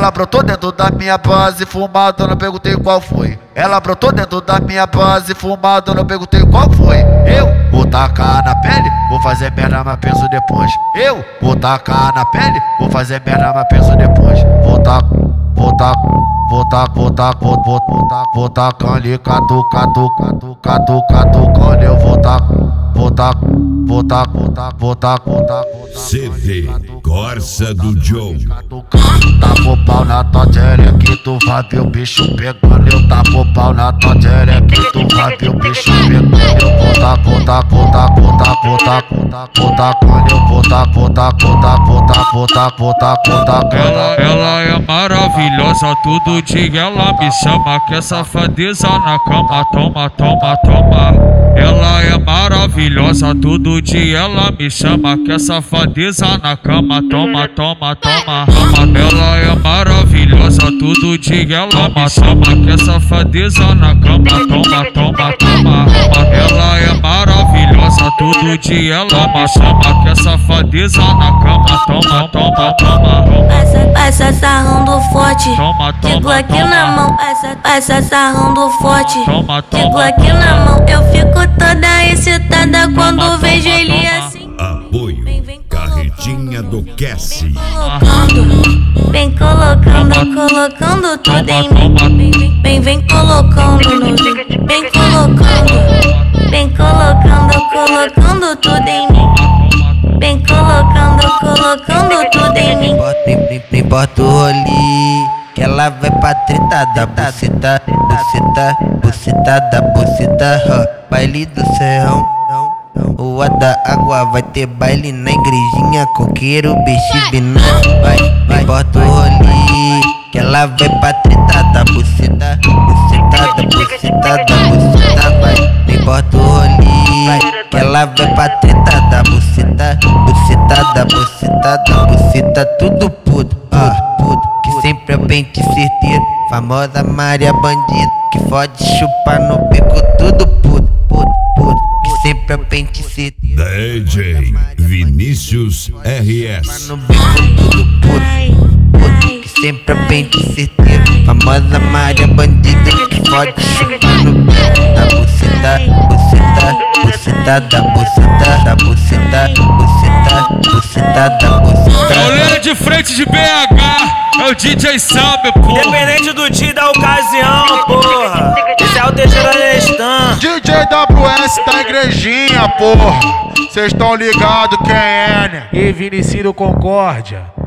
Ela brotou dentro da minha base, fumada, não perguntei qual foi. Ela brotou dentro da minha base, fumada, não perguntei qual foi. Eu vou tacar na pele, vou fazer merda, mas penso depois. Eu vou tacar na pele, vou fazer merda, mas penso depois. Vou tacar ali, catu, quando eu vou CD Corsa do John. Tapo pau na tua que tu vai ver o bicho pegando. Eu tapo pau na tua que tu vai ver o bicho pegando. Eu vou tacar, Ela é maravilhosa, todo dia ela me chama, que é safadeza na cama, toma. Ela é maravilhosa, todo dia ela me chama, que é safadeza na cama, toma. Ela é maravilhosa, todo dia ela me chama, que é safadeza na cama, toma. Ela é maravilhosa, todo dia ela me chama, que é safadeza na cama, toma. Passa sarrando forte, de Glock na mão. Passa sarrando forte, de Glock na mão. Eu fico toda excitada quando vejo ele assim. Apoio Carretinha do Cassie. Vem colocando tudo em mim. Vem colocando no vídeo. Vem colocando tudo em mim. Vem colocando tudo em mim. Nem bota o roli, que ela vai pra treta da buceta da buceta, baile do serrão. Rua da água vai ter baile na igrejinha, coqueiro, bexibina. Vai, bota o roli, que ela vai pra treta da buceta vai. Nem bota o roli, que ela vai pra treta da buceta tudo puto, que sempre é pente certeiro. Famosa Maria Bandida, que fode chupar no beco, tudo puto, que sempre é pente certeiro. DJ Vinícius RS. No beco, tudo puto, que sempre é pente certeiro. Famosa Maria Bandida, que fode chupar no beco da buceta da buceta. É o Leira de frente de BH, é o DJ Sabe, porra. Independente do dia e da ocasião, porra. Esse é o Teixeira Nestan. DJ WS da igrejinha, porra. Cês tão ligados quem é, né? E Vinicius Concórdia.